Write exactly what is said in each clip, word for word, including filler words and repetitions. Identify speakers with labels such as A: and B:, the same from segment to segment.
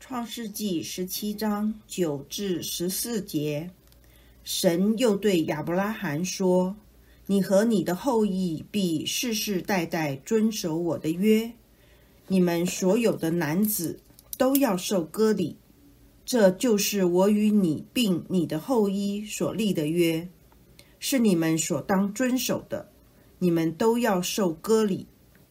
A: 创世纪十七章九至十四节，神又对亚伯拉罕说：你和你的后裔必世世代代遵守我的约，你们所有的男子都要受割礼，这就是我与你并你的后裔所立的约，是你们所当遵守的，你们都要受割礼。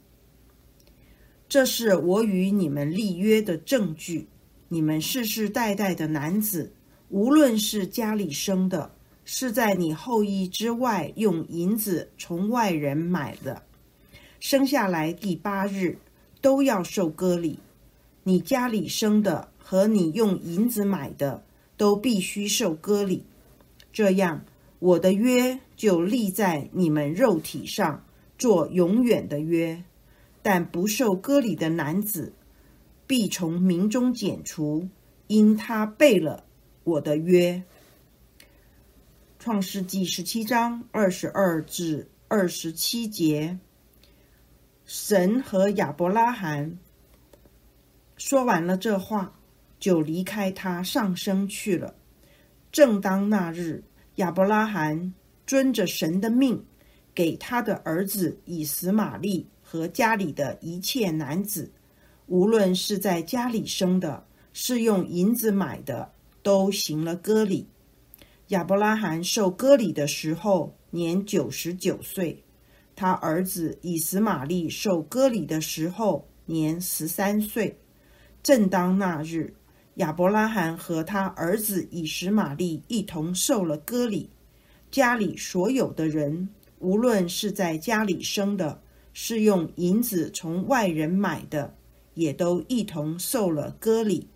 A: 这是我与你们立约的证据，你们世世代代的男子，无论是家里生的，是在你后裔之外用银子从外人买的，生下来第八日都要受割礼。你家里生的和你用银子买的都必须受割礼，这样我的约就立在你们肉体上，做永远的约。但不受割礼的男子必从民中剪除，因他背了我的约。创世纪十七章二十二至二十七节，神和亚伯拉罕说完了这话，就离开他上升去了。正当那日，亚伯拉罕遵着神的命，给他的儿子以实玛利和家里的一切男子，无论是在家里生的，是用银子买的，都行了割礼。亚伯拉罕受割礼的时候年九十九岁，他儿子以实玛利受割礼的时候年十三岁。正当那日，亚伯拉罕和他儿子以实玛利一同受了割礼，家里所有的人，无论是在家里生的，是用银子从外人买的，也都一同受了割礼。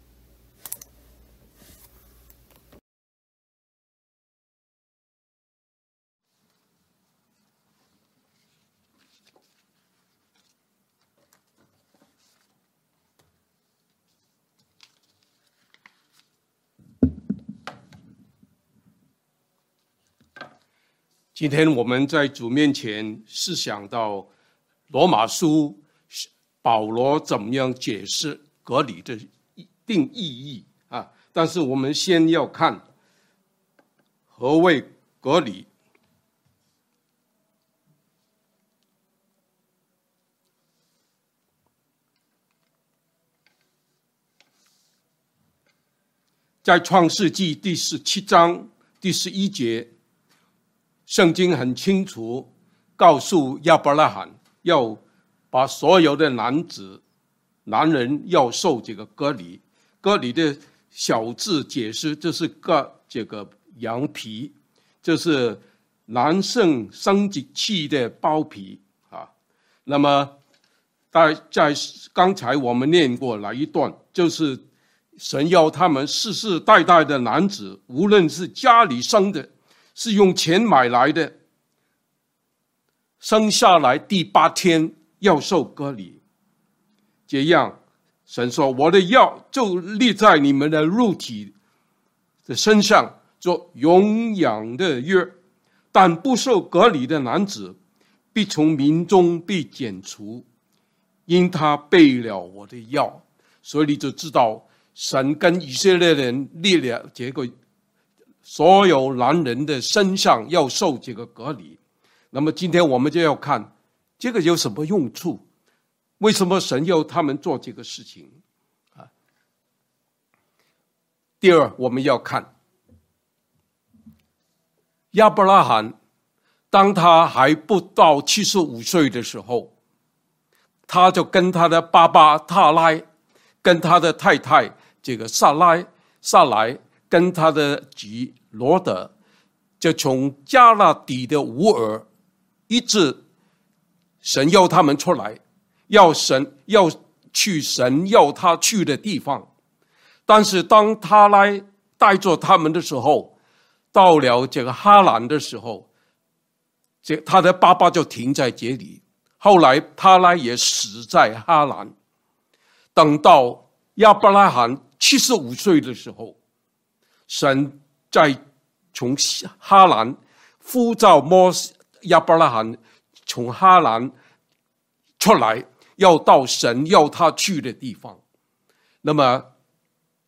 B: 今天我们在主面前思想到罗马书保罗怎么样解释割礼的定意义啊？但是我们先要看何谓割礼。在创世纪第十七章第十一节，圣经很清楚告诉亚伯拉罕，要把所有的男子男人要受这个割礼。割礼的小字解释，这是割这个羊皮，这是男性生殖器的包皮啊。那么在在刚才我们念过来一段，就是神要他们世世代代的男子，无论是家里生的，是用钱买来的，生下来第八天要受割礼。这样神说，我的药就立在你们的肉体的身上，做永远的约。但不受割礼的男子必从民中被剪除，因他背了我的药。所以你就知道神跟以色列人立了这个所有男人的身上要受这个割礼。那么今天我们就要看这个有什么用处，为什么神要他们做这个事情啊？第二，我们要看亚伯拉罕，当他还不到七十五岁的时候，他就跟他的爸爸塔拉，跟他的太太这个撒拉撒来，跟他的侄罗德，就从加勒底的乌尔，一直神要他们出来，要神要去神要他去的地方。但是当他来带着他们的时候，到了这个哈兰的时候，这他的爸爸就停在这里。后来他来也死在哈兰。等到亚伯拉罕七十五岁的时候，神在从哈兰呼召摩亚伯拉罕从哈兰出来，要到神要他去的地方。那么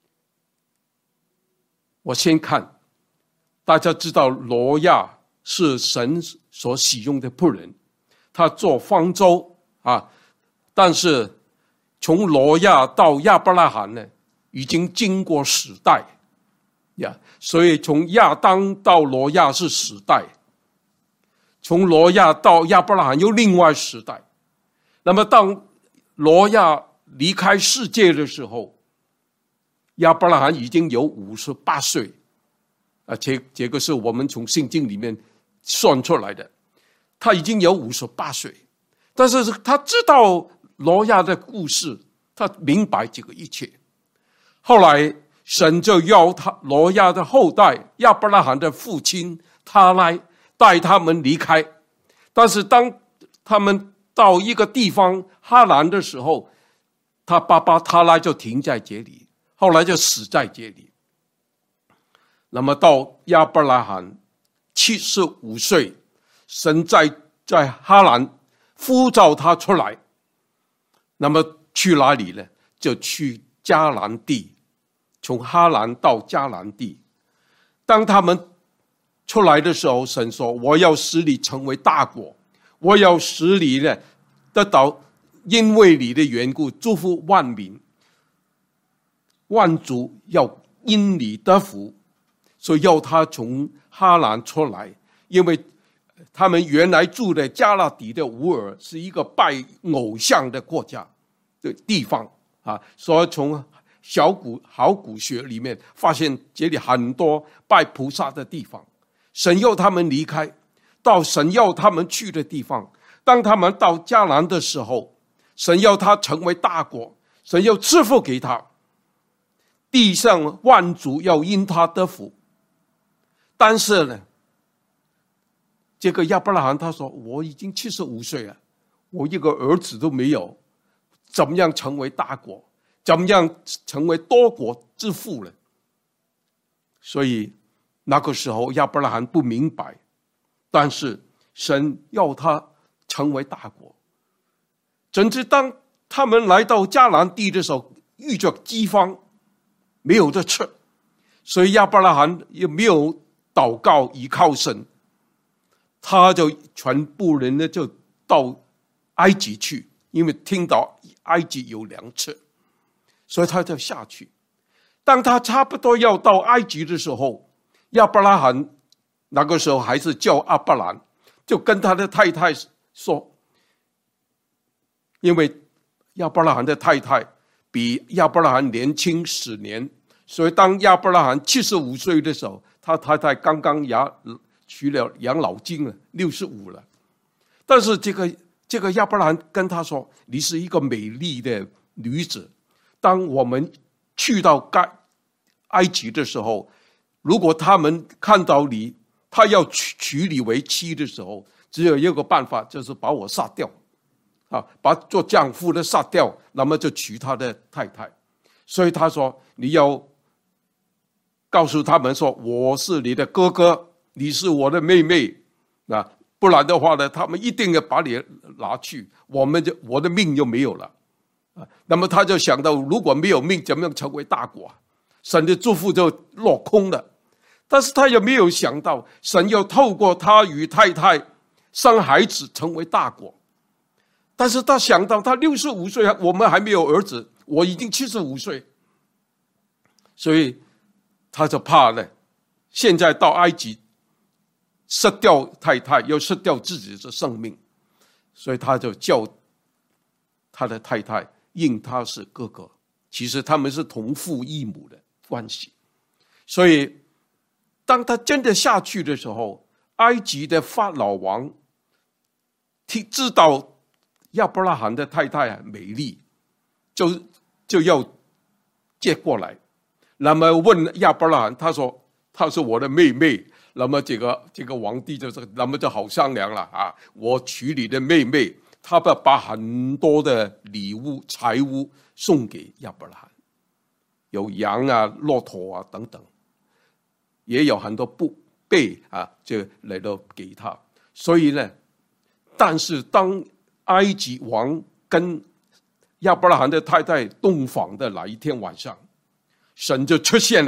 B: 我先看，大家知道挪亚是神所使用的仆人，他做方舟啊，但是从挪亚到亚伯拉罕呢，已经经过十代呀，所以从亚当到挪亚是十代，从挪亚到亚伯拉罕又另外十代。那么当挪亚离开世界的时候，亚伯拉罕已经有五十八岁，啊，这这个是我们从圣经里面算出来的，他已经有五十八岁，但是他知道挪亚的故事，他明白这个一切。后来神就要他挪亚的后代亚伯拉罕的父亲他来带他们离开，但是当他们到一个地方哈兰的时候，他爸爸他来就停在这里，后来就死在这里。那么到亚伯拉罕七十五岁，神在在哈兰呼召他出来，那么去哪里呢？就去迦南地，从哈兰到迦南地。当他们出来的时候，神说：“我要使你成为大国，我要使你呢得到因为你的缘故祝福万民，万族要因你得福。”所以要他从哈兰出来，因为他们原来住的加勒底的乌尔是一个拜偶像的国家的地方啊，所以从小古考古学里面发现这里很多拜菩萨的地方。神要他们离开，到神要他们去的地方。当他们到迦南的时候，神要他成为大国，神要赐福给他，地上万族要因他得福。但是呢，这个亚伯拉罕他说：“我已经七十五岁了，我一个儿子都没有，怎么样成为大国？怎么样成为多国之父呢？”所以那个时候亚伯拉罕不明白，但是神要他成为大国。甚至当他们来到迦南地的时候，遇着饥荒，没有得吃，所以亚伯拉罕也没有祷告依靠神，他就全部人呢就到埃及去，因为听到埃及有粮吃，所以他就下去。当他差不多要到埃及的时候，亚伯拉罕那个时候还是叫亚伯兰，就跟他的太太说，因为亚伯拉罕的太太比亚伯拉罕年轻十年，所以当亚伯拉罕七十五岁的时候，他太太刚刚取了养老金了，六十五了。但是这个这个亚伯拉罕跟他说：“你是一个美丽的女子，当我们去到埃及的时候，如果他们看到你，他要娶娶你为妻的时候，只有一个办法，就是把我杀掉，啊，把做丈夫的杀掉，那么就娶他的太太。所以他说，你要告诉他们说，我是你的哥哥，你是我的妹妹，啊，不然的话呢，他们一定要把你拿去，我们就我的命就没有了。啊，那么他就想到，如果没有命，怎么样成为大国？神的祝福就落空了。但是他也没有想到，神要透过他与太太生孩子，成为大国。但是他想到，他六十五岁，我们还没有儿子，我已经七十五岁，所以他就怕呢，现在到埃及失掉太太，又失掉自己的生命，所以他就叫他的太太认他是哥哥，其实他们是同父异母的关系。所以当他真的下去的时候，埃及的法老王知道亚伯拉罕的太太美丽，就就要接过来，那么问亚伯拉罕，他说她是我的妹妹，那么这个这个皇帝就是那么就好商量了啊，我娶你的妹妹，他把很多的礼物财物送给亚伯拉罕，有羊啊、骆驼啊等等，也有很多布被啊，就来到给他。所以呢，但是当埃及王跟亚伯拉罕的太太洞房的那一天晚上，神就出现了，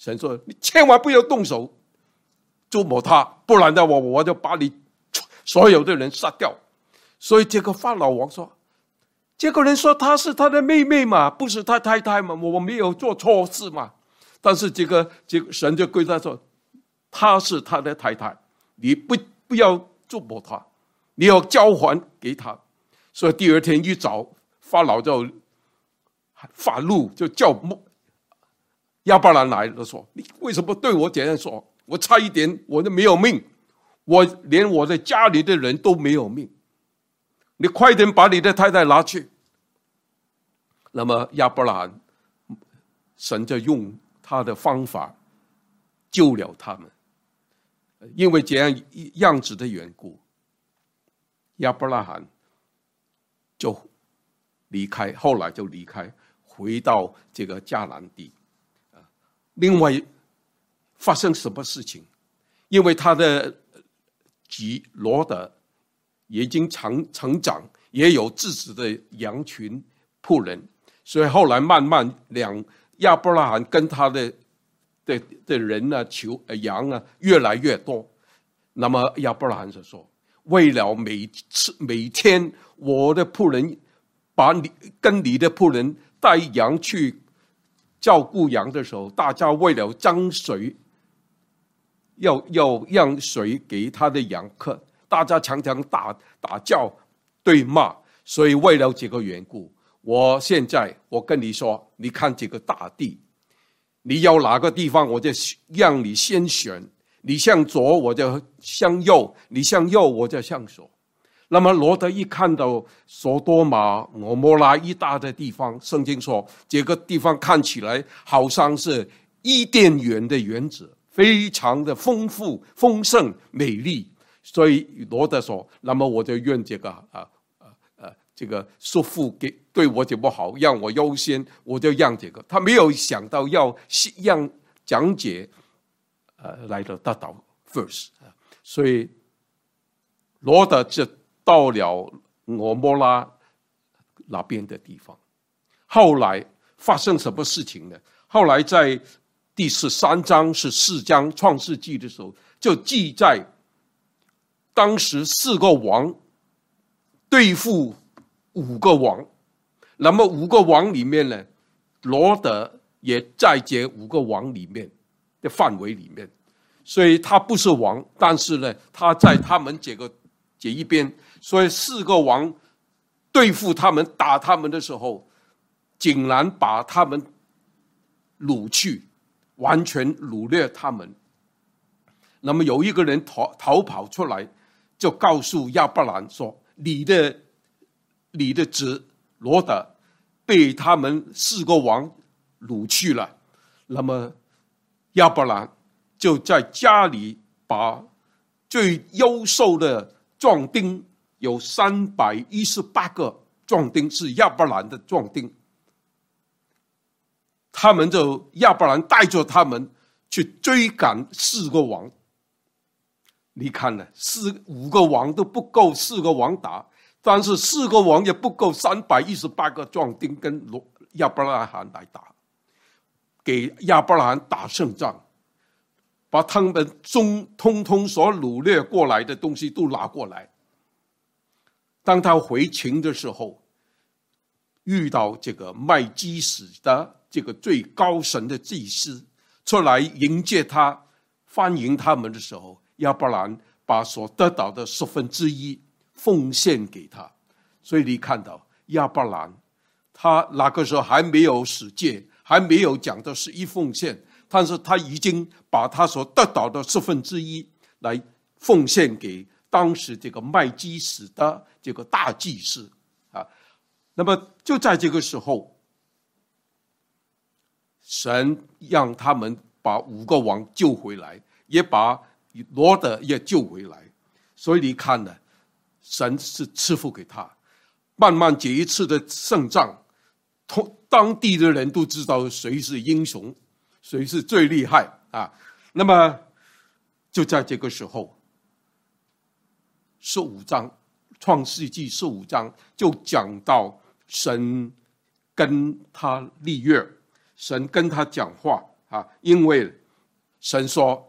B: 神说你千万不要动手捉摸他，不然的话我就把你所有的人杀掉。所以这个法老王说，这个人说他是他的妹妹嘛，不是他太太嘛，我没有做错事嘛。但是这个这个神就对他说，他是他的太太，你不不要捉摸他，你要交还给他。所以第二天一早，法老就发怒，就叫亚伯兰来了，说你为什么对我这样说？我差一点我就没有命，我连我的家里的人都没有命，你快点把你的太太拿去。那么亚伯兰神就用他的方法救了他们，因为这样样子的缘故，亚伯拉罕就离开，后来就离开，回到这个迦南地。另外发生什么事情？因为他的吉罗德也已经成成长，也有自己的羊群仆人，所以后来慢慢两亚伯拉罕跟他的的的人啊、求羊啊越来越多。那么亚伯拉罕就说，为了每次每天我的仆人把你跟你的仆人带羊去照顾羊的时候，大家为了争水，要要让水给他的羊喝，大家常常打打叫对骂。所以为了这个缘故，我现在我跟你说，你看这个大地，你要哪个地方我就让你先选，你向左我就向右，你向右我就向左。那么罗德一看到索多玛、俄摩拉一大的地方，圣经说这个地方看起来好像是伊甸园的园子，非常的丰富、丰盛、美丽。所以罗德说，那么我就愿这个啊啊啊这个叔父给对我怎么好，让我优先，我就让这个。他没有想到要让讲解呃来的得到 first， 所以罗德就到了俄摩拉那边的地方。后来发生什么事情呢？后来在第十三章是四章创世纪的时候，就记载当时四个王对付五个王，那么五个王里面呢，罗德也在这五个王里面的范围里面，所以他不是王，但是呢，他在他们这个这一边。所以四个王对付他们、打他们的时候，竟然把他们掳去，完全掳掠他们。那么有一个人逃逃跑出来，就告诉亚伯兰说：“你的你的子罗德被他们四个王掳去了。”那么亚伯兰就在家里把最优秀的壮丁，有三百一十八个壮丁是亚伯兰的壮丁，他们就亚伯兰带着他们去追赶四个王。你看呢，四五个王都不够四个王打，但是四个王也不够三百一十八个壮丁跟亚伯拉罕来打，给亚伯拉罕打胜仗，把他们中通通所掳掠过来的东西都拿过来。当他回秦的时候，遇到这个麦基洗的这个最高神的祭司出来迎接他、欢迎他们的时候，亚伯兰把所得到的十分之一奉献给他。所以你看到亚伯兰，他那个时候还没有十诫，还没有讲到十一奉献，但是他已经把他所得到的十分之一来奉献给当时这个麦基洗的这个大祭司啊。那么就在这个时候，神让他们把五个王救回来，也把罗德也救回来。所以你看呢，神是赐福给他。慢慢这一次的胜仗，当地的人都知道谁是英雄，谁是最厉害啊。那么就在这个时候，十五章创世纪十五章就讲到神跟他立约，神跟他讲话啊，因为神说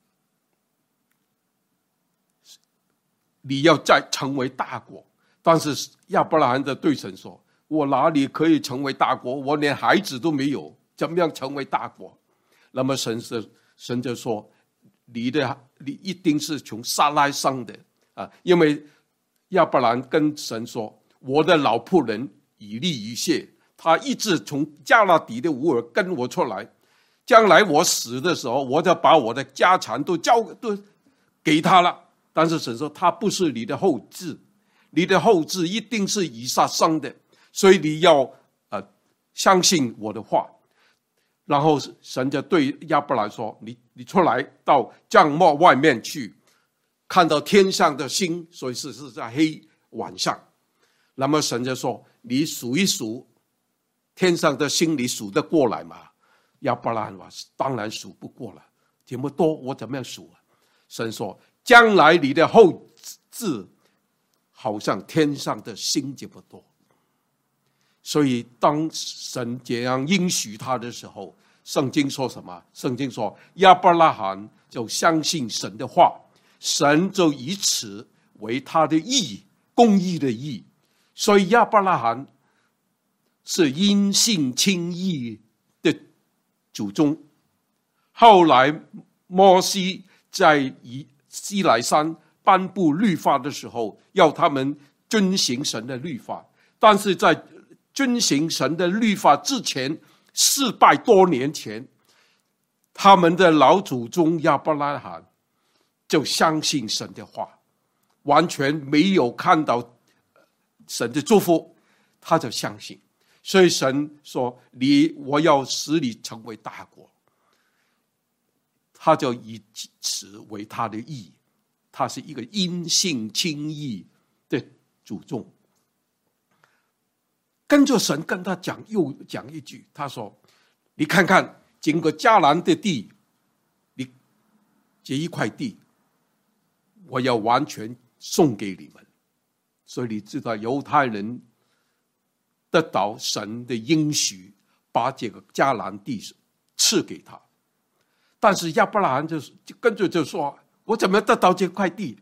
B: 你要再成为大国，但是亚伯拉罕的对神说，我哪里可以成为大国？我连孩子都没有，怎么样成为大国？那么神是神就说，你的你一定是从撒拉生的啊，因为亚伯兰跟神说，我的老仆人以利以谢，他一直从加勒底的乌尔跟我出来，将来我死的时候，我就把我的家产都交都给他了。但是神说，他不是你的后嗣，你的后嗣一定是以撒生的，所以你要呃相信我的话。然后神就对亚伯兰说，你你出来到帐幕外面去，看到天上的星，所以是是在黑晚上。那么神就说，你数一数天上的星，你数得过来吗？亚伯兰说，当然数不过了，这么多我怎么样数啊？神说，将来你的后嗣好像天上的星这么多。所以当神这样应许他的时候，圣经说什么？圣经说亚伯拉罕就相信神的话，神就以此为他的义，公义的义。所以亚伯拉罕是因信称义的祖宗。后来摩西在以西乃山颁布律法的时候，要他们遵行神的律法，但是在遵行神的律法之前，四百多年前，他们的老祖宗亚伯拉罕就相信神的话，完全没有看到神的祝福，他就相信。所以神说，你我要使你成为大国，他就以此为他的义，他是一个因信称义的祖宗。跟着神跟他讲，又讲一句，他说，你看看整个迦南的地，你这一块地我要完全送给你们。所以你知道犹太人得到神的应许，把这个迦南地赐给他。但是亚伯拉罕就跟着就说，我怎么得到这块地？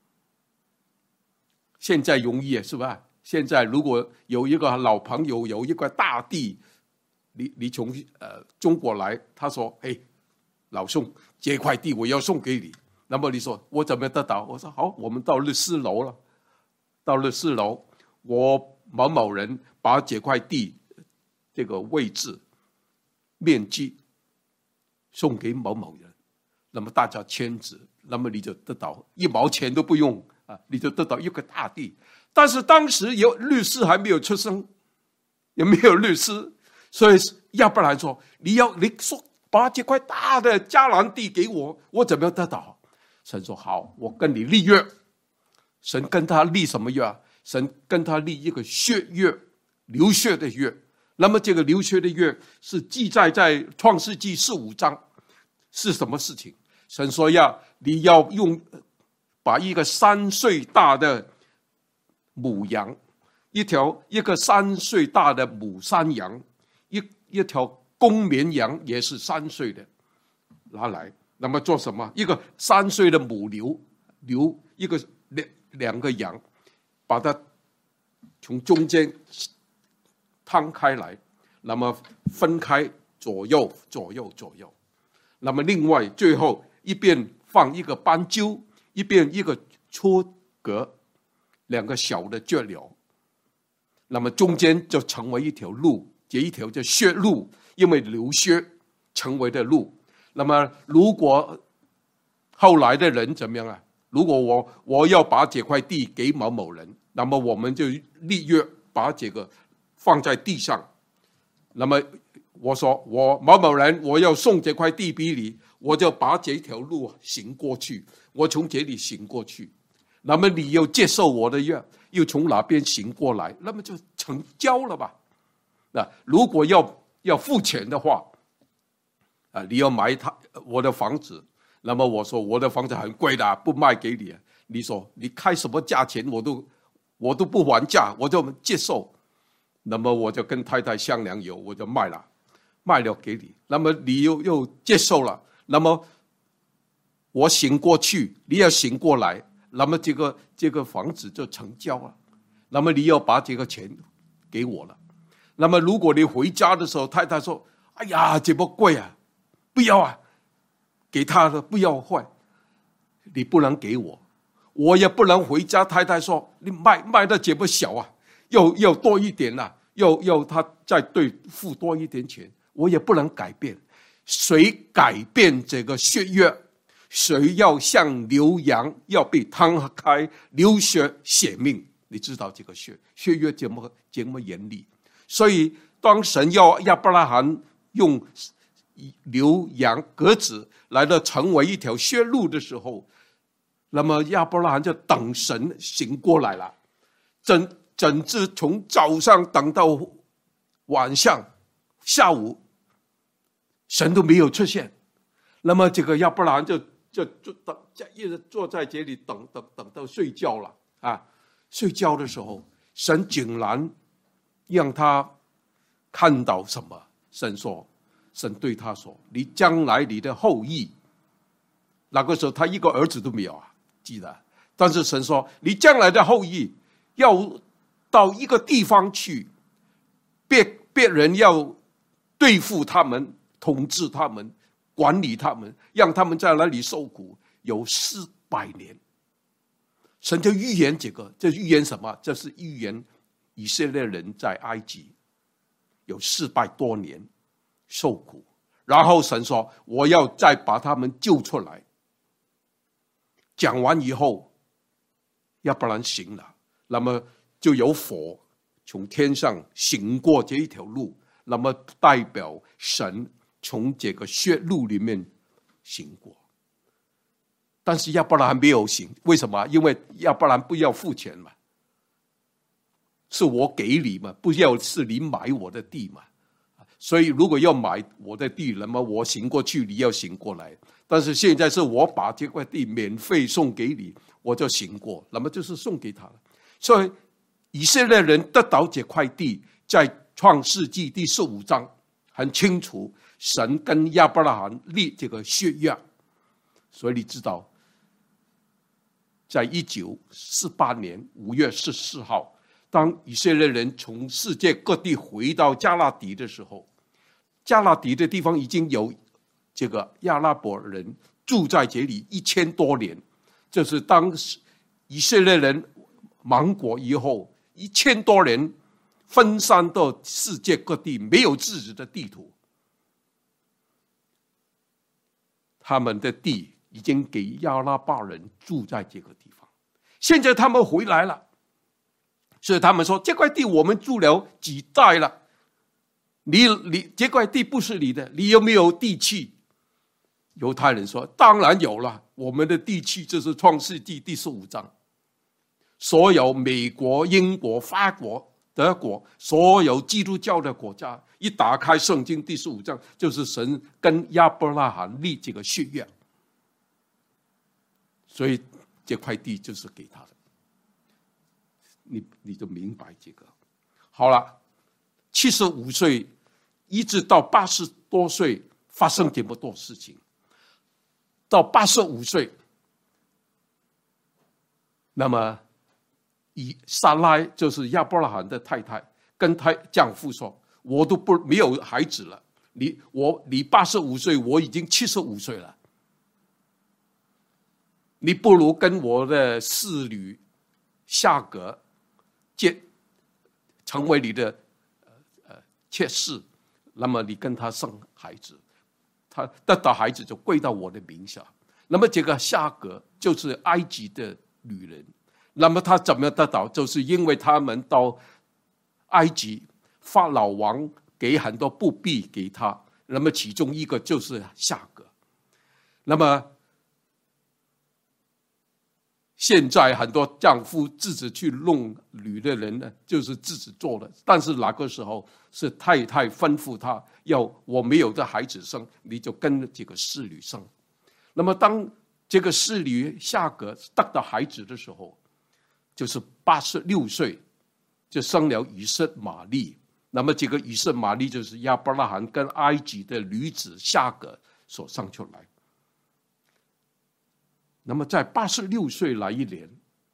B: 现在容易是吧？现在如果有一个老朋友有一块大地，你你从呃中国来，他说，哎，老兄，这块地我要送给你。那么你说我怎么得到？我说好，我们到了四楼了，到了四楼，我某某人把这块地这个位置面积送给某某人，那么大家签字，那么你就得到一毛钱都不用啊，你就得到一个大地。但是当时有律师还没有出生，也没有律师，所以亚伯兰说，你要你说把这块大的迦南地给我，我怎么样得到？神说好，我跟你立约。神跟他立什么约啊？神跟他立一个血约，流血的约。那么这个流血的约是记载在创世纪十五章，是什么事情？神说呀，你要用把一个三岁大的母羊，一条一个三岁大的母山羊，一一条公绵羊也是三岁的拿来，那么做什么？一个三岁的母牛，牛一个两两个羊，把它从中间摊开来，那么分开左右左右左右，那么另外最后一边放一个斑鸠，一边一个撮格，两个小的雀鸟，那么中间就成为一条路，这一条叫血路，因为流血成为的路。那么如果后来的人怎么样啊？如果我我要把这块地给某某人，那么我们就立约，把这个放在地上。那么我说我某某人我要送这块地给你，我就把这条路行过去，我从这里行过去。那么你又接受我的约，又从哪边行过来，那么就成交了吧？那如果要要付钱的话，啊，你要买他我的房子，那么我说我的房子很贵的，不卖给你。你说你开什么价钱，我都我都不还价，我就接受。那么我就跟太太商量有，我就卖了。 卖了给你，那么你又又接受了，那么我醒过去，你要醒过来，那么这个这个房子就成交了，那么你要把这个钱给我了。那么如果你回家的时候，太太说：“哎呀，这么贵啊，不要啊，给他的不要坏，你不能给我，我也不能回家。”太太说：“你卖卖的这么小啊，要要多一点啊，要要他再对付多一点钱，我也不能改变。谁改变这个血约？谁要像牛羊要被摊开流血血命？你知道这个血血约这么这么严厉，所以当神要亚伯拉罕用牛羊鸽子来到成为一条血路的时候，那么亚伯拉罕就等神醒过来了，整整治从早上等到晚上下午，神都没有出现。那么这个亚伯拉罕就就就等，一直坐在这里等等等到睡觉了啊！睡觉的时候，神竟然让他看到什么？神说，神对他说：“你将来你的后裔。”那个时候他一个儿子都没有啊，记得。但是神说：“你将来的后裔要到一个地方去，别别人要对付他们，统治他们。”管理他们，让他们在那里受苦，有四百年。神就预言这个，这预言什么？这是预言以色列人在埃及有四百多年受苦，然后神说：“我要再把他们救出来。”讲完以后，亚伯兰醒了，那么就有火从天上行过这一条路，那么代表神从这个血路里面行过。但是亚伯兰没有行，为什么？因为亚伯兰不要付钱嘛，是我给你嘛，不要是你买我的地嘛。所以如果要买我的地，那么我行过去，你要行过来。但是现在是我把这块地免费送给你，我就行过，那么就是送给他了。所以以色列人得到这块地，在创世纪第十五章很清楚，神跟亚伯拉罕立这个血约。所以你知道，在一九四八年五月十四号，当以色列人从世界各地回到加勒底的时候，加勒底的地方已经有这个阿拉伯人住在这里一千多年。就是当以色列人亡国以后，一千多年分散到世界各地，没有自己的地图。他们的地已经给阿拉伯人住在这个地方，现在他们回来了，所以他们说这块地我们住了几代了，你你这块地不是你的，你有没有地契？犹太人说当然有了，我们的地契就是创世纪第十五章，所有美国、英国、法国、德国所有基督教的国家一打开圣经第十五章，就是神跟亚伯拉罕立这个血约，所以这块地就是给他的。你你就明白这个。好了，七十五岁一直到八十多岁发生这么多事情，到八十五岁，那么以撒拉就是亚伯拉罕的太太，跟他丈夫说：“我都不没有孩子了，你我你八十五岁，我已经七十五岁了，你不如跟我的侍女夏革结成为你的呃妾室，那么你跟他生孩子，他得到孩子就归到我的名下。那么这个夏革就是埃及的女人。”那么他怎么得到？就是因为他们到埃及，法老王给很多布币给他，那么其中一个就是夏革。那么现在很多丈夫自己去弄女的人呢，就是自己做的。但是那个时候是太太吩咐他，要我没有的孩子生，你就跟这个侍女生。那么当这个侍女夏革得到孩子的时候，就是八十六岁就生了以实玛利。 那么这个以实玛利就是亚伯拉罕跟埃及的女子夏甲所生出来。那么在八十六岁那一年，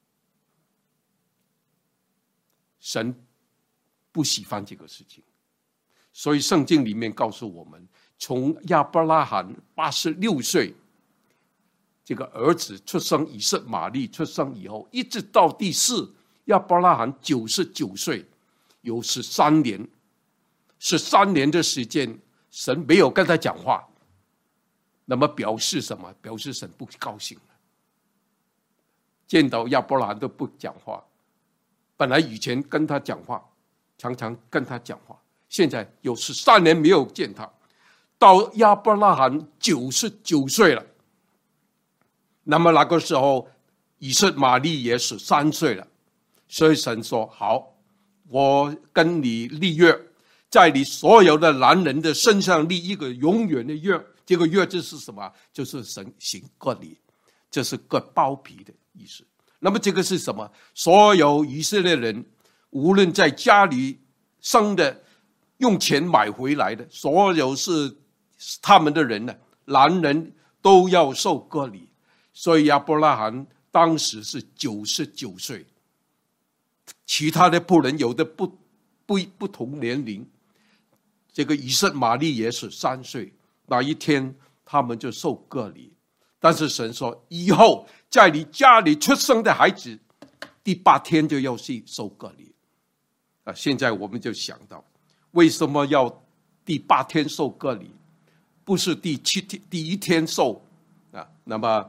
B: 神不喜欢这个事情，所以圣经里面告诉我们，从亚伯拉罕八十六岁这个儿子出生，以实玛利出生以后，一直到第四亚伯拉罕九十九岁，有十三年，十三年的时间，神没有跟他讲话，那么表示什么？表示神不高兴了。见到亚伯拉罕都不讲话，本来以前跟他讲话，常常跟他讲话，现在有十三年没有见他，到亚伯拉罕九十九岁了。那么那个时候，以实玛利也十三岁了，所以神说：“好，我跟你立约，在你所有的男人的身上立一个永远的约。这个约就是什么？就是神行割礼，这是割包皮的意思。那么这个是什么？所有以色列人，无论在家里生的，用钱买回来的，所有是他们的人呢，男人都要受割礼。所以亚伯拉罕当时是九十九岁，其他的仆人有的不不不同年龄，这个以实玛利也是三岁，那一天他们就受割礼。但是神说，以后在你家里出生的孩子，第八天就要去受割礼。啊，现在我们就想到，为什么要第八天受割礼，不是第七天第一天受啊？那么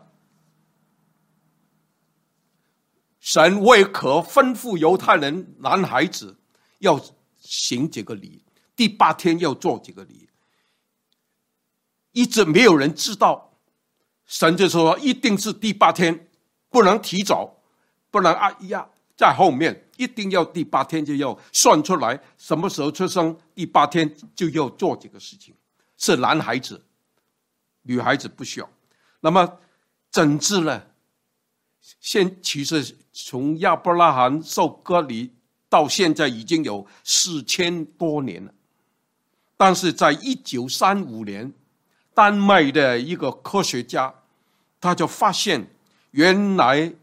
B: 神为何吩咐犹太人男孩子要行这个礼，第八天要做这个礼？一直没有人知道，神就说一定是第八天，不能提早，不能啊呀在后面，一定要第八天就要算出来什么时候出生，第八天就要做这个事情。是男孩子，女孩子不需要。那么整治呢？现其实从亚伯拉罕受割礼到现在已经有四千多年了，但是在一九三五年，丹麦的一个科学家，他就发现原来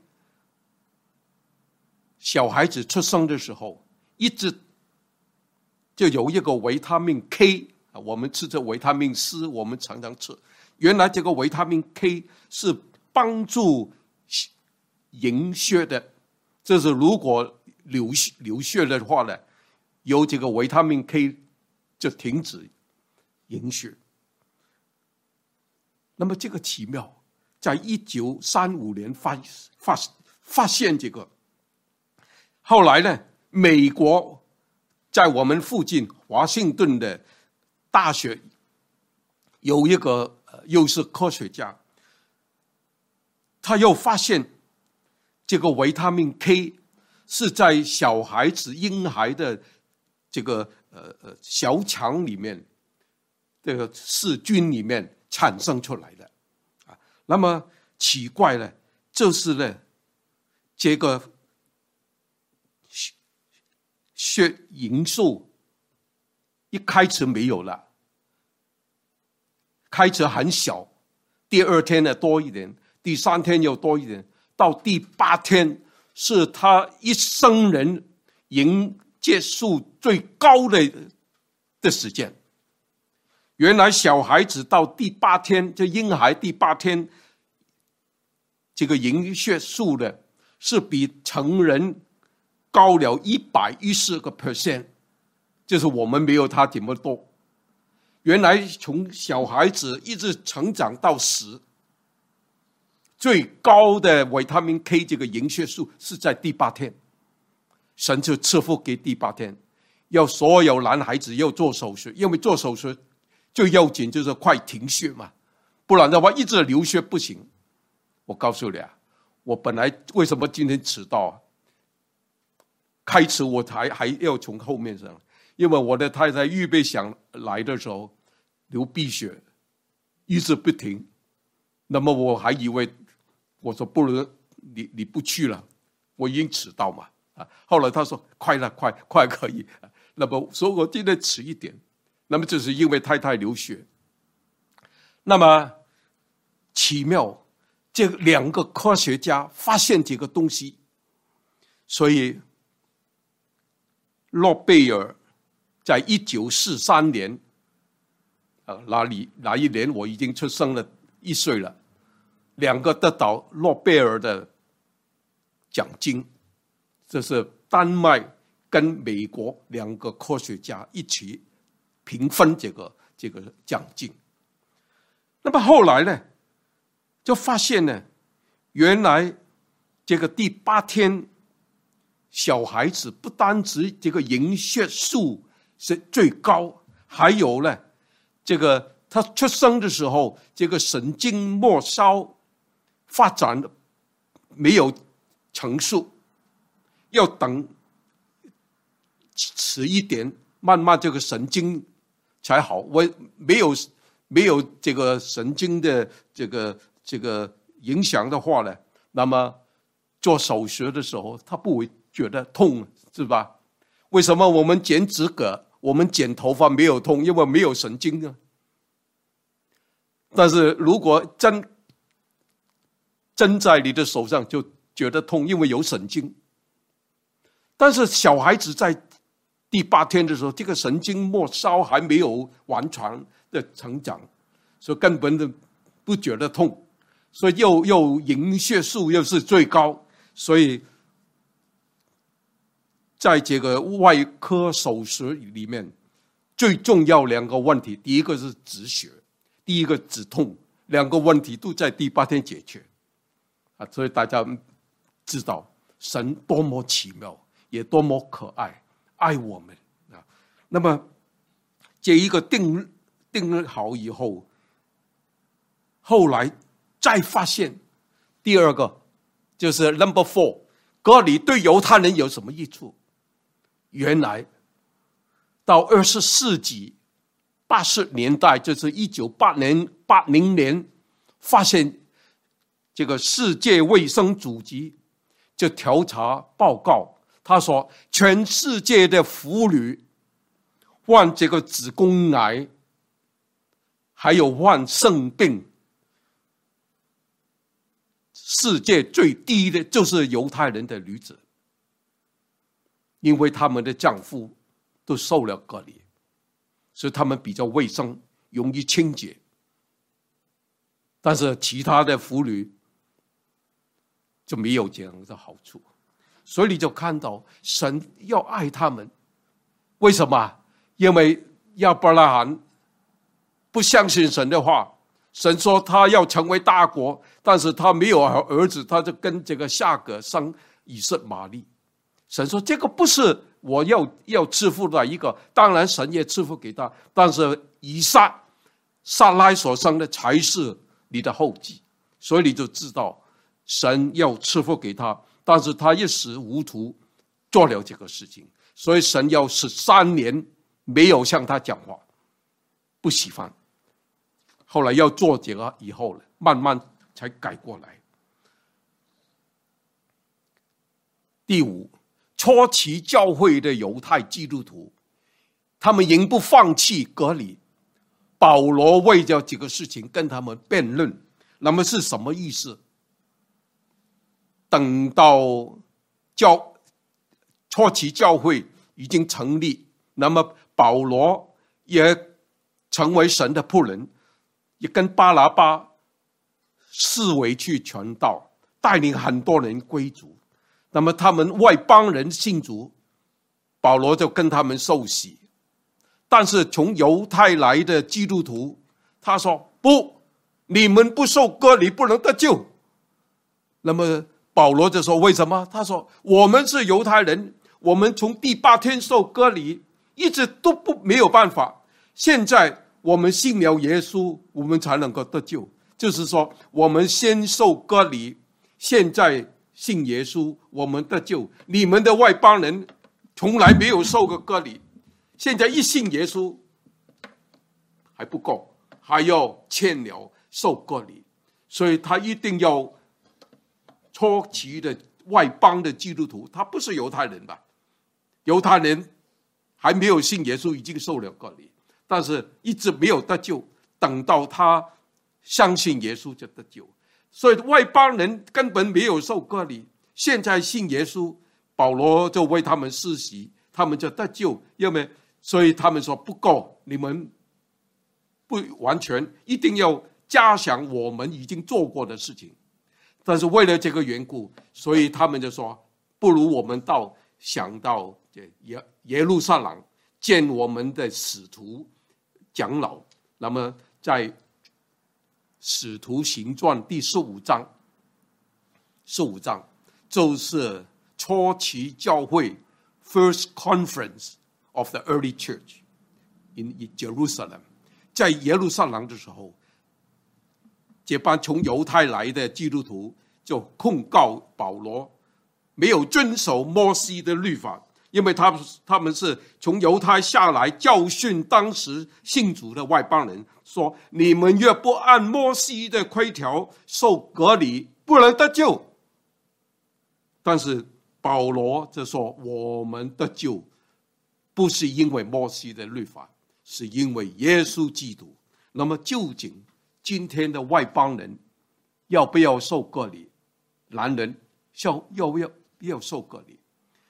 B: 小孩子出生的时候，一直就有一个维他命 K， 我们吃着维他命 C， 我们常常吃。原来这个维他命 K 是帮助凝血的，就是如果流流血的话呢，有这个维他命 K 就停止凝血。那么这个奇妙，在一九三五年发发发现这个，后来呢，美国在我们附近华盛顿的大学有一个又是科学家，他又发现这个维他命 K 是在小孩子婴孩的这个呃呃小肠里面，这个细菌里面产生出来的啊。那么奇怪呢，就是呢，这个血凝素一开始没有了，开始很小，第二天呢多一点，第三天又多一点。到第八天是他一生人凝结数最高的的时间。原来小孩子到第八天，就婴孩第八天，这个凝血数呢是比成人高了一百一十个 percent， 就是我们没有他这么多。原来从小孩子一直成长到死，最高的维他命 K 这个凝血素是在第八天，神就赐福给第八天，要所有男孩子要做手术，因为做手术最要紧就是快停血嘛，不然的话一直流血不行。我告诉你啊，我本来为什么今天迟到啊？开始我还还要从后面上，因为我的太太预备想来的时候流鼻血，一直不停，那么我还以为。我说不如你你不去了，我已经迟到嘛啊！后来他说快了，快快可以， 那么所以我今天迟一点，那么就是因为太太流血。那么奇妙，这两个科学家发现这个东西，所以诺贝尔在一九四三年，呃，哪里哪一年我已经出生了一岁了，两个得到诺贝尔的奖金，这是丹麦跟美国两个科学家一起平分这个这个奖金。那么后来呢，就发现呢，原来这个第八天小孩子不单止这个营血素是最高，还有呢，这个他出生的时候，这个神经末梢发展没有成熟，要等迟一点，慢慢这个神经才好。我没有没有这个神经的这个这个影响的话呢，那么做手术的时候他不会觉得痛，是吧？为什么我们剪指甲、我们剪头发没有痛？因为没有神经啊。但是如果针针在你的手上就觉得痛，因为有神经。但是小孩子在第八天的时候，这个神经末梢还没有完全的成长，所以根本的不觉得痛，所以又又营血素又是最高，所以在这个外科手术里面，最重要两个问题，第一个是止血，第一个止痛，两个问题都在第八天解决啊！所以大家知道神多么奇妙，也多么可爱，爱我们啊！那么这一个定定好以后，后来再发现第二个就是 number four， 割礼对犹太人有什么益处？原来到二十世纪八十年代，就是一九八年八零年，发现这个世界卫生组织就调查报告，他说全世界的妇女患这个子宫癌，还有患肾病，世界最低的就是犹太人的女子，因为他们的丈夫都受了割礼，所以他们比较卫生，容易清洁。但是其他的妇女就没有这样的好处，所以你就看到神要爱他们。为什么？因为亚伯拉罕不相信神的话，神说他要成为大国，但是他没有儿子，他就跟这个夏甲生以实玛利。神说这个不是我要要赐福的一个，当然神也赐福给他，但是以撒撒拉所生的才是你的后继，所以你就知道神要赐福给他，但是他一时糊涂做了这个事情，所以神要十三年没有向他讲话，不喜欢。后来要做这个以后了，慢慢才改过来。第五，初期教会的犹太基督徒，他们仍不放弃割礼。保罗为了这个事情跟他们辩论，那么是什么意思？等到教初期教会已经成立，那么保罗也成为神的仆人，也跟巴拿巴四围去传道，带领很多人归主。那么他们外邦人信主，保罗就跟他们受洗。但是从犹太来的基督徒，他说不，你们不受割礼不能得救。那么保罗就说为什么？他说我们是犹太人，我们从第八天受割礼一直都不没有办法，现在我们信了耶稣，我们才能够得救。就是说我们先受割礼，现在信耶稣我们得救。你们的外邦人从来没有受过割礼，现在一信耶稣还不够，还要欠了受割礼。所以他一定要初期的外邦的基督徒，他不是犹太人吧？犹太人还没有信耶稣，已经受了割礼，但是一直没有得救，等到他相信耶稣就得救。所以外邦人根本没有受割礼，现在信耶稣，保罗就为他们施洗，他们就得救。因为所以他们说不够，你们不完全，一定要加强我们已经做过的事情。但是为了这个缘故，所以他们就说，不如我们到想到耶耶路撒冷见我们的使徒长老。那么在使徒行传第十五章，十五章就是初期教会 First Conference of the Early Church in Jerusalem。 在耶路撒冷的时候，这班从犹太来的基督徒就控告保罗没有遵守摩西的律法，因为他们他们是从犹太下来教训当时信主的外邦人，说你们若不按摩西的规条受割礼，不能得救。但是保罗就说，我们得救不是因为摩西的律法，是因为耶稣基督。那么究竟今天的外邦人要不要受割礼？男人要要不要要受割礼？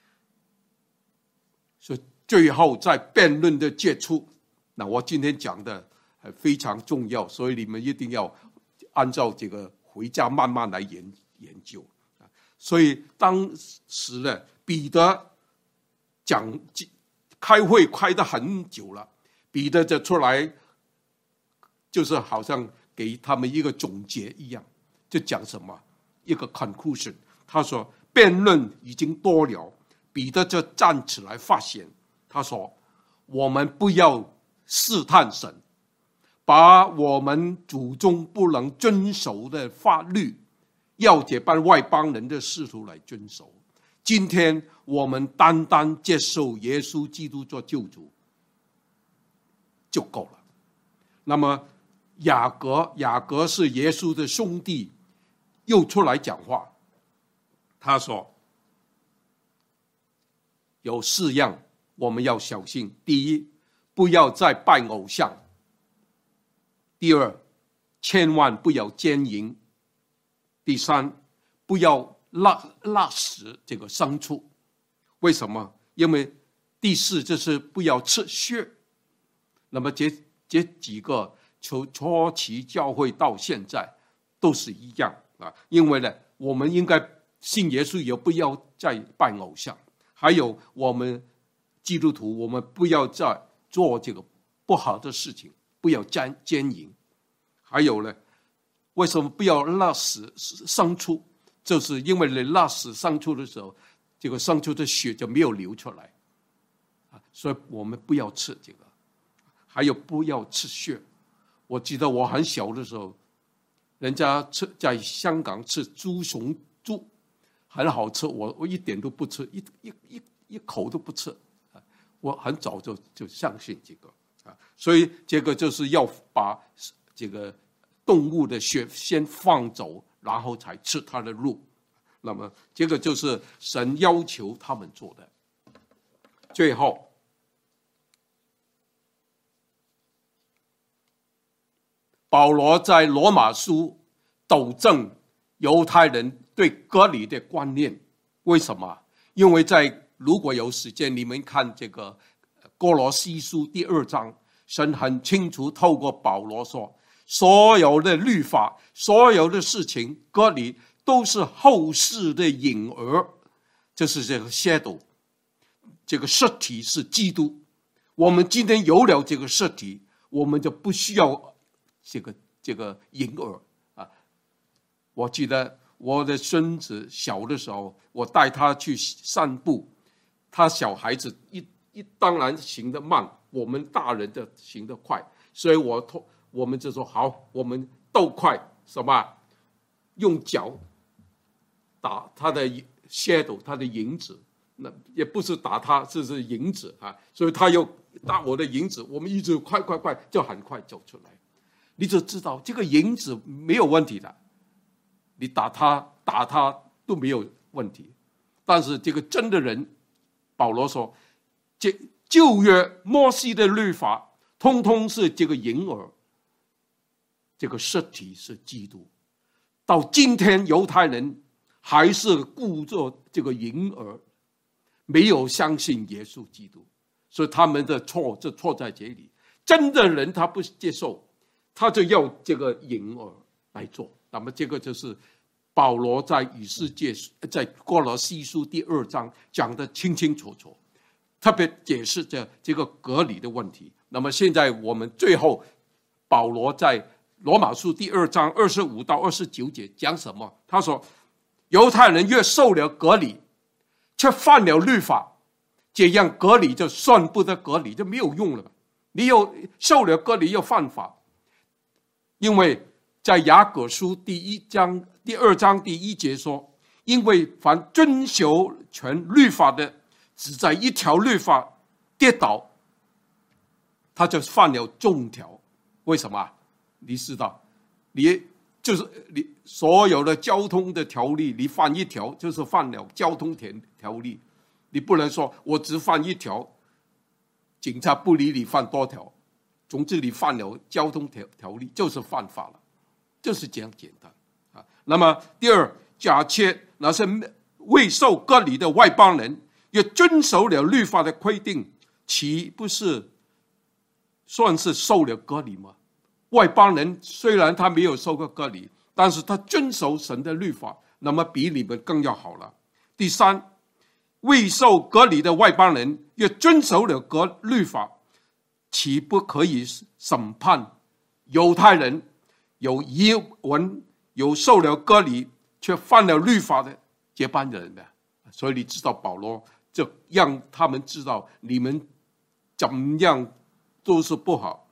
B: 所以最后在辩论的结束，那我今天讲的非常重要，所以你们一定要按照这个回家慢慢来研研究。所以当时呢，彼得讲开会开得很久了，彼得就出来，就是好像给他们一个总结一样，就讲什么一个 conclusion。 他说辩论已经多了，彼得就站起来发言，他说我们不要试探神，把我们祖宗不能遵守的法律要这班外邦人的使徒来遵守。今天我们单单接受耶稣基督做救主就够了。那么雅各，雅各是耶稣的兄弟，又出来讲话，他说有四样我们要小心。第一，不要再拜偶像；第二，千万不要奸淫；第三，不要勒勒死这个牲畜。为什么？因为第四就是不要吃血。那么这这几个从初期教会到现在都是一样啊。因为呢，我们应该信耶稣，也不要再拜偶像。还有我们基督徒，我们不要再做这个不好的事情，不要奸奸淫。还有呢，为什么不要勒死牲畜？就是因为你勒死牲畜的时候，这个牲畜的血就没有流出来，所以我们不要吃这个。还有不要吃血。我记得我很小的时候，人家吃在香港吃猪熊猪很好吃，我我一点都不吃，一一一一口都不吃。我很早就就相信这个啊，所以这个就是要把这个动物的血先放走，然后才吃它的肉。那么这个就是神要求他们做的。最后，保罗在罗马书纠正犹太人对割礼的观念。为什么？因为在如果有时间，你们看这个哥罗西书第二章，神很清楚透过保罗说，所有的律法，所有的事情，割礼都是后世的影儿，就是这个 shadow， 这个实体是基督。我们今天有了这个实体，我们就不需要这个这个影儿啊。我记得我的孙子小的时候，我带他去散步，他小孩子一一当然行得慢，我们大人就行得快，所以我我们就说好，我们斗快，什么？用脚打他的 shadow， 他的影子，那也不是打他，这是影子啊，所以他又打我的影子，我们一直快快快，就很快走出来。你就知道这个影子没有问题的，你打他打他都没有问题。但是这个真的人，保罗说，这旧约摩西的律法通通是这个婴儿，这个实体是基督。到今天犹太人还是故作这个婴儿，没有相信耶稣基督，所以他们的错就错在这里。真的人他不接受，他就要这个婴儿来做。那么这个就是保罗在以世界在哥罗西书第二章讲得清清楚楚，特别解释这这个隔离的问题。那么现在我们最后保罗在罗马书第二章二十五到二十九节讲什么？他说犹太人越受了隔离，却犯了律法，这样隔离就算不得隔离，就没有用了。你又受了隔离又犯法，因为在雅各书第一章第二章第一节说，因为凡遵守全律法的，只在一条律法跌倒，他就犯了众条。为什么？你知道，你就是你所有的交通的条例，你犯一条就是犯了交通条例。你不能说我只犯一条，警察不理你犯多条，总之你犯了交通条条例就是犯法了，就是这样简单啊。那么第二，假设那些未受割礼的外邦人也遵守了律法的规定，岂不是算是受了割礼吗？外邦人虽然他没有受过割礼，但是他遵守神的律法，那么比你们更要好了。第三，未受割礼的外邦人也遵守了割律法，岂不可以审判犹太人有遗文有受了割礼却犯了律法的这班人呢？所以你知道保罗就让他们知道你们怎样都是不好。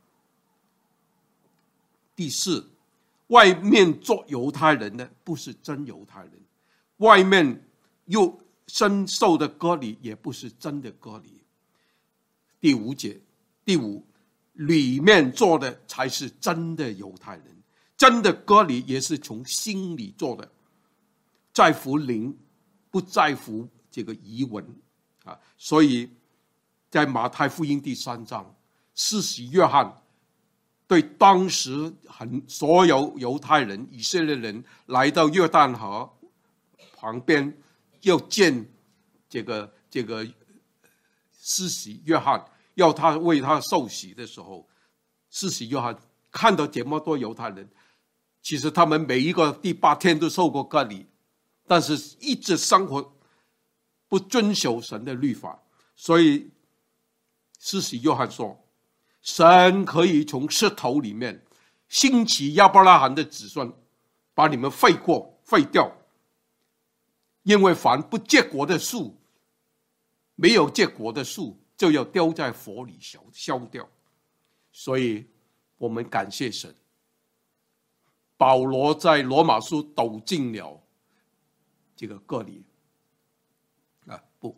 B: 第四，外面做犹太人的不是真犹太人，外面又深受的割礼也不是真的割礼。第五节，第五，里面做的才是真的犹太人，真的割礼也是从心里做的，在乎灵，不在乎这个遗文啊。所以在马太福音第三章，施洗约翰对当时很所有犹太人、以色列人来到约旦河旁边，要见这个这个施洗约翰，要他为他受洗的时候，施洗约翰看到这么多犹太人，其实他们每一个第八天都受过割礼，但是一直生活不遵守神的律法，所以施洗约翰说，神可以从石头里面兴起亚伯拉罕的子孙，把你们废过废掉，因为凡不结果的树，没有结果的树就要丢在火里烧烧掉。所以我们感谢神，保罗在罗马书抖尽了这个割礼啊，不，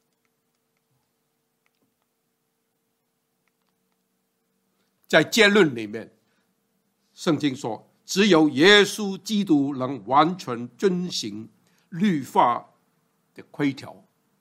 B: 在结论里面，圣经说，只有耶稣基督能完全遵行律法的规条。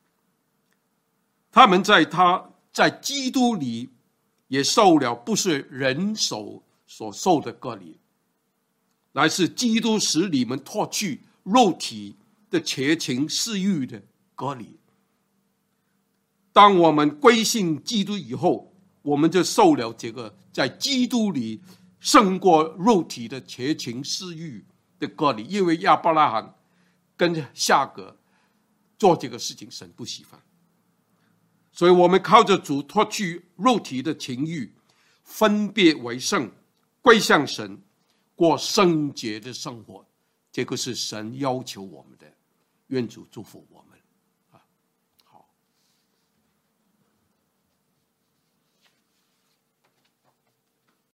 B: 他们在他在基督里也受了不是人手所受的割礼，乃是基督使你们脱去肉体的邪情私欲的割礼。当我们归信基督以后，我们就受了这个在基督里胜过肉体的邪情私欲的割礼。因为亚伯拉罕跟夏甲做这个事情，神不喜欢，所以我们靠着主脱去肉体的情欲，分别为圣，归向神，过圣洁的生活。这个是神要求我们的。愿主祝福我们。